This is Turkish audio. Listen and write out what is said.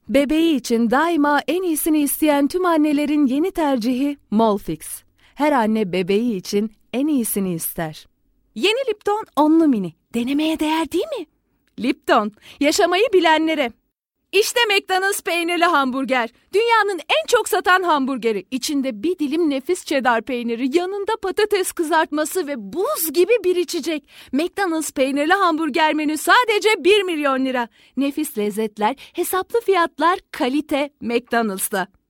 Bebeği için daima en iyisini isteyen tüm annelerin yeni tercihi Molfix. Her anne bebeği için en iyisini ister. Yeni Lipton Onlu Mini. Denemeye değer değil mi? Lipton, yaşamayı bilenlere. İşte McDonald's peynirli hamburger. Dünyanın en çok satan hamburgeri. İçinde bir dilim nefis cheddar peyniri, yanında patates kızartması ve buz gibi bir içecek. McDonald's peynirli hamburger menü sadece 1 milyon lira. Nefis lezzetler, hesaplı fiyatlar, kalite McDonald's'ta.